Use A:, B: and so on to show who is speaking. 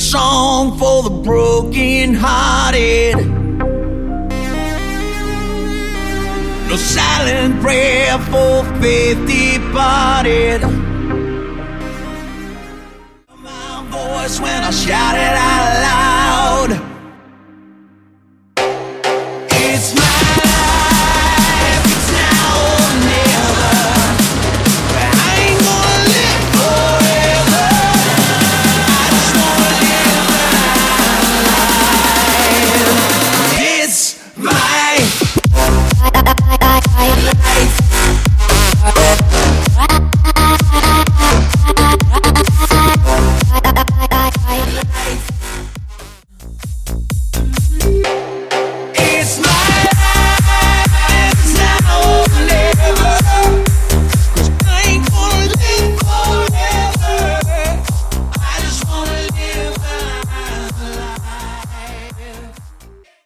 A: song for the broken hearted. No silent prayer for faith departed. My voice when I shout it out loud. It's my